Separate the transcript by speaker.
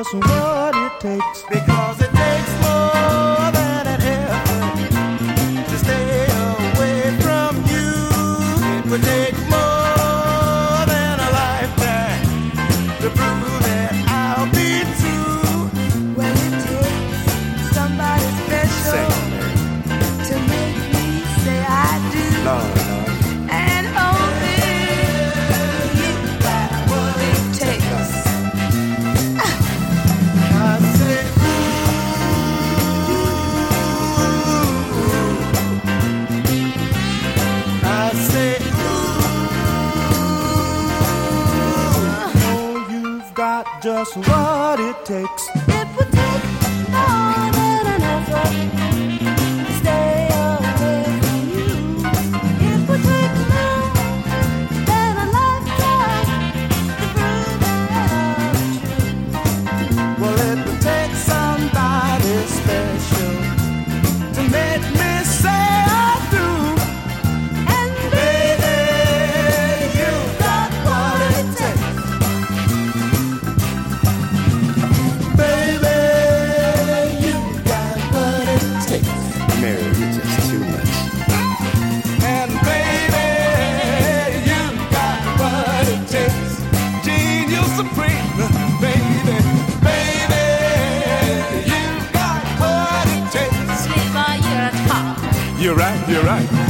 Speaker 1: just what it takes.
Speaker 2: Because it takes more than an effort to stay away from you. It would take more than a lifetime to prove that I'll be true.
Speaker 3: Well, it takes somebody special to make me say I do.
Speaker 2: Lord.
Speaker 3: And only you got what it takes.
Speaker 2: I say, ooh. I say, ooh.
Speaker 1: Oh, you've got just what it takes.
Speaker 3: It would take more than an effort to stay away from you. It would take more than a lifetime to prove that I'm true.
Speaker 2: Well, it would take somebody special to make me say I do.
Speaker 3: And
Speaker 2: Baby, you got what it takes. Baby, you got what it takes.
Speaker 4: Mary, you're just too much.
Speaker 2: And baby, you got what it takes. Gene, you're supreme. Baby, baby, you got what it takes.
Speaker 3: Sleep while you're at home.
Speaker 2: You're right, you're right.